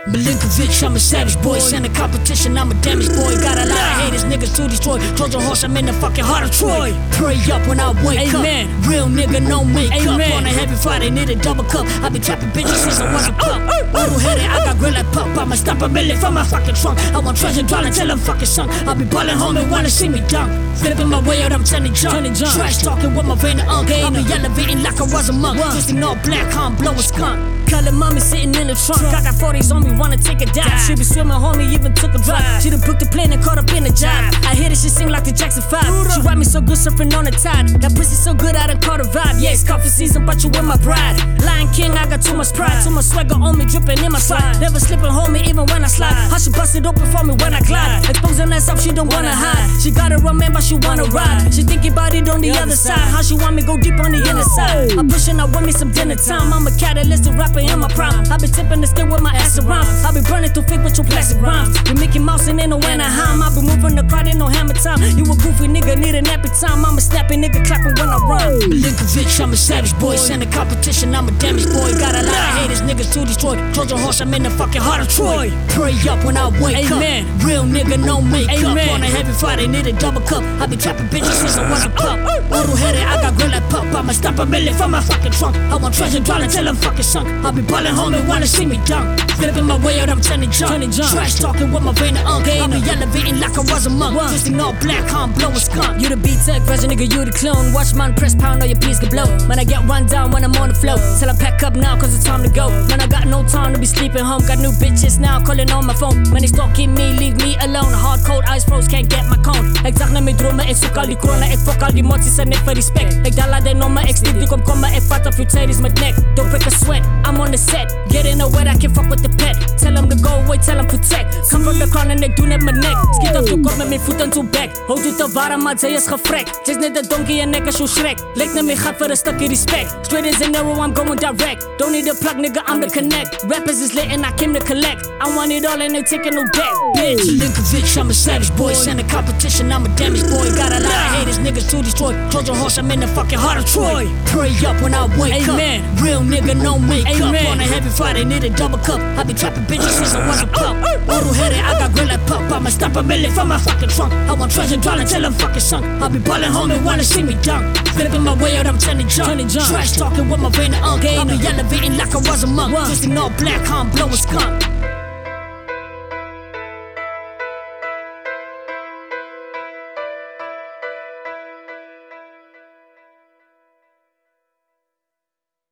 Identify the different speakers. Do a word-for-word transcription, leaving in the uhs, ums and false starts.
Speaker 1: Milinkovic, I'm a savage boy. Send a competition, I'm a damaged boy. Got a lot of haters, niggas to destroy. Trojan horse, I'm in the fucking heart of Troy. Pray up when I wake Amen. Up. Real nigga, no makeup. Amen. On a heavy Friday, need a double cup. I be trapping bitches since I was a pup. Little headed, I got grill like pup. I'ma stop a million from my fucking trunk. I want treasure dwelling till I'm fucking sunk. I be ballin' home and wanna see me dunk. Flipping my way out, I'm turning junk. Trash talking with my vein of unk. I be elevating like I was a monk. Twisting all black, I'm blowing skunk. Color mommy sitting in the trunk. I got forties on me, wanna take a dive. She be swimming, homie, even took a drive. She done booked the plane and caught up in the jive. I hear this shit sing like the Jackson five. She ride me so good, surfing on the tide. That pussy so good, I done caught a vibe. Yeah, it's coffee season, but you with my bride. Lion King, I got too much pride. Too much swagger on me, dripping in my slide. Never slipping, homie, even when I slide. How she bust it open for me when I glide. Exposing herself, she don't wanna hide. She got a man, but she wanna ride. She think about it on the other side. How she want me go deep on the inner side. I'm pushing, I want me some dinner time. I'm a catalyst, a rapper in my prime. I be tipping the skin with my ass around. I be burning through fake with your plastic rhymes. We Mickey Mouse and ain't no Anaheim. I be moving the crowd, ain't no hammer time. You a goofy nigga, need a nappy time. I'm a snappy nigga, clapping when I rhyme. Milinkovic, I'm a savage boy. Send a competition, I'm a damaged boy. Got a lot of haters, niggas to destroy. Trojan horse, I'm in the fucking heart of Troy. Pray up when I wake Amen. Up. Real nigga, no makeup. Amen. On a heavy Friday, need a double cup. I be trapping bitches since I was a pup. Little headed, I got grill like pup. I'ma stop a million from my fucking trunk. I want treasure dwelling till I'm fucking sunk. I be ballin' home and wanna see me dunk. Flipping my way out, I'm turning junk. Trash talking with my vein of unk. I be elevating like I was a monk. Twisting all black, I'm blowing skunk. You the B-Tech version, nigga, you the clone. Watch man press pound, all your peas can blow. Man, I get run down when I'm on the flow. Till I pack up now, cause it's time to go. Man, I got no time to be sleeping home. Got new bitches now calling on my phone. Man, they stalking me, leave me alone. Hard cold, eyes froze, can't get my cone. Exact na may droma, ik zoek al die kronen. Ik fok al die moties en ik voor respect. Ik dala de nummer, ik stiep die komkommer. Ik vat op je titties met nek. Don't break a sweat, I'm on the set. Get in the wet, I can fuck with the pet. Tell him to go away, tell him protect. Come from the crown en ik doe net mijn nek. Schiet af toe kop met mijn voeten toe back. Houd u te warm, maar zij is gefrekt. Chase net de donkey en nek is zo schrek. Lijkt naar mij gaat voor een stukje respect. Straight as an arrow, I'm going direct. Don't need a plug, nigga, I'm the connect. Rappers is lit and I came to collect. I want it all and they taking no back, bitch. Milinkovic, I'm a savage boy. Send a competition, I'm a damaged boy. Got a lot of haters, niggas to destroy. Trojan horse, I'm in the fucking heart of Troy. Pray up when I wake Amen. Up. Real nigga, no makeup. Amen. On a heavy Friday, need a double cup. I be trapping bitches since I was a pup. Little headed, I got grill like pup. I'ma stop a million from my fucking trunk. I want treasure dwelling till I'm fucking sunk. I be ballin' home and wanna see me dunk. Flipping my way out, I'm turning junk. Trash talking with my vein of unk. I be elevating like I was a monk. Twisting all black, I'm blowing skunk.